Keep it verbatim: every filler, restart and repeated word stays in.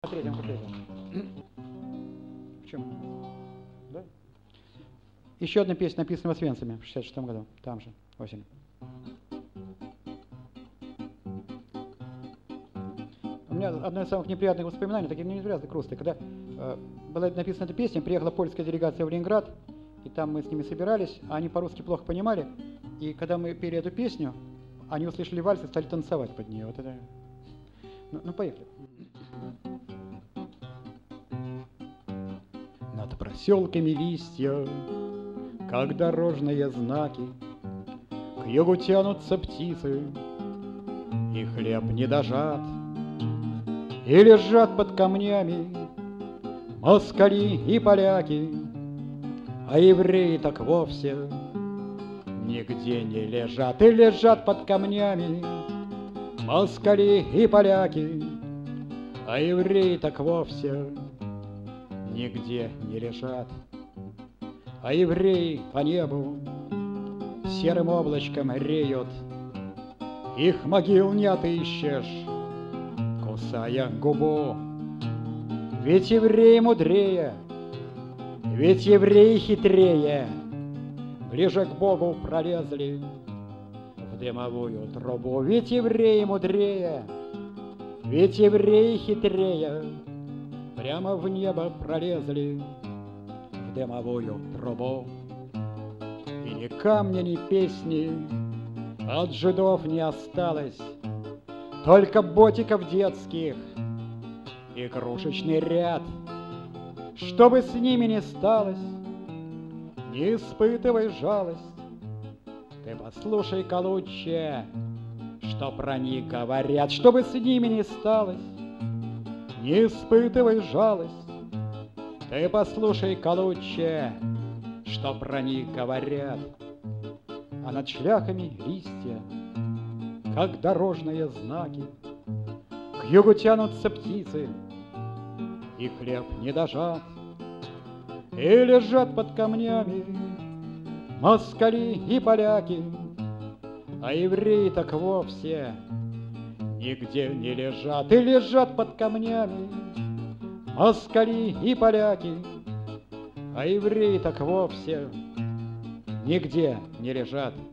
По третьему куплете. В чем? Да? Еще одна песня, написана освенцами в шестьдесят шестом году, там же, осенью. У меня одно из самых неприятных воспоминаний, такие неприятные грустные, когда э, была написана эта песня, приехала польская делегация в Ленинград, и там мы с ними собирались, а они по-русски плохо понимали, и когда мы пели эту песню, они услышали вальс и стали танцевать под нее. Вот это... Ну, ну поехали. Над проселками листья, как дорожные знаки, к югу тянутся птицы, и хлеб не дожат, и лежат под камнями москали и поляки, а евреи так вовсе нигде не лежат, и лежат под камнями москали и поляки, а евреи так вовсе нигде не лежат. А евреи по небу серым облачком реют, их могил не отыщешь, кусая губу. Ведь евреи мудрее, ведь евреи хитрее, ближе к Богу пролезли в дымовую трубу. Ведь евреи мудрее, ведь евреи хитрее, прямо в небо пролезли в дымовую трубу. И ни камня, ни песни от жидов не осталось, только ботиков детских, игрушечный ряд. Чтобы с ними не сталось, не испытывай жалость. Ты послушай-ка лучше, что про них говорят. Чтобы с ними не сталось, не испытывай жалость. Ты послушай-ка лучше, что про них говорят. А над шляхами листья, как дорожные знаки, к югу тянутся птицы, и хлеб не дожат, и лежат под камнями москали и поляки, а евреи так вовсе нигде не лежат, и лежат под камнями москали и поляки, а евреи так вовсе нигде не лежат.